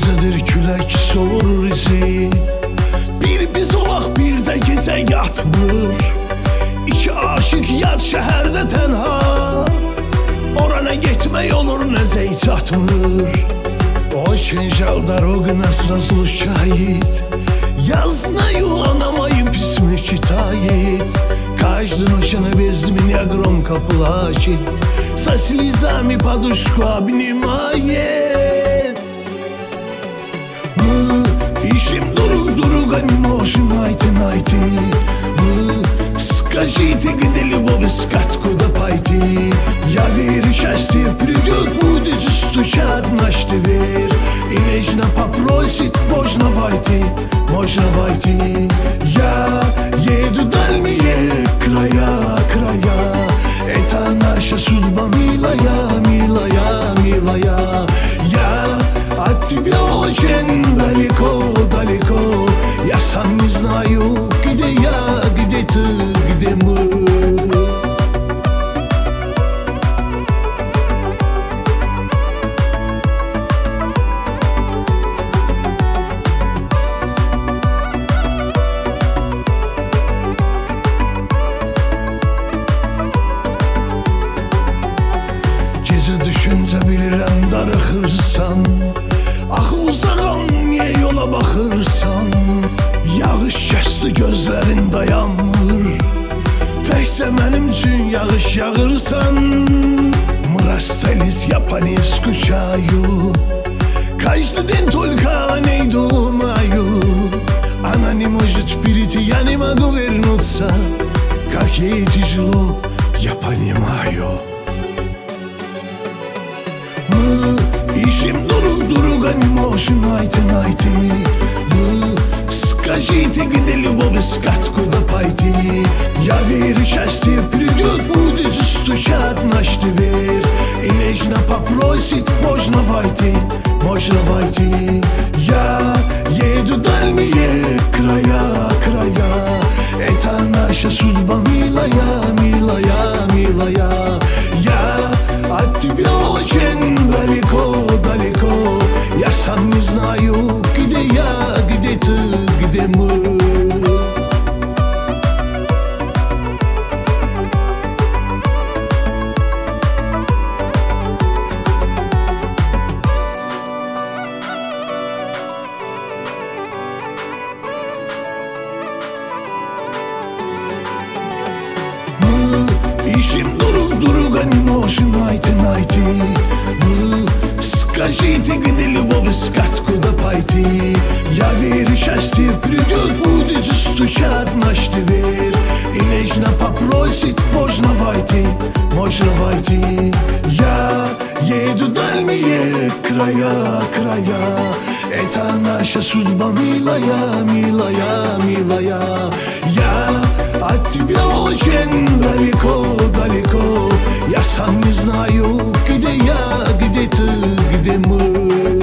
Gecədir külək soğur izi. Bir biz olaq bir də gecə yatmır. İki aşık yad şəhərdə tənha. Ora nə getmək olur, nə zəy çatmır. Очень жаль, дорога нас разлучает. Я знаю, она мои письма читает. Каждую ночь она без меня громко плачет, со слезами подушку обнимает. Мы ищем друг друга, не можем найти. Вы скажите, где любовь искать, куда пойти? Я верю, счастье придет, будет стучать в наш дверь и нежно попросит, можно войти, можно войти. Я еду дальние края, края. Это наша судьба, милая, милая, милая. Я от тебя очень далеко, далеко. Я сам не знаю, где я, где ты, где мы. Gecə düşüncə bilirəm darıxırsan. Axı uzağam, niyə yola baxırsan? Yağış kəssi gözlərin dayanmır. Təkcə mənim üçün yağış yağırsan. Мы расстались, я по ней скучаю. Каждый день только о ней думаю. Она не может перейти, я не могу вернуться. Как ей тяжело, я понимаю. Мы ищем друг друга, не можем найти. Вы скажите, где любовь искать, куда пойти? Я верю, счастье придет, будет стучать в наш дверь и нежно попросит, можно войти, можно войти. Я еду дальние края, края. Это наша судьба, милая, милая, милая. Я от тебя очень далеко, далеко. Я сам не знаю, где я, где ты, где мы. Ищем друг друга, не можем найти. Вы скажите, где любовь искать, куда пойти? Я верю, счастье придет, будет стучать в наш дверь и нежно попросит, можно войти, можно войти. Я еду дальние края, края. Это наша судьба, милая, милая, милая. Я от тебя очень далеко, далеко. Я сам не знаю, где я, где ты, где мы.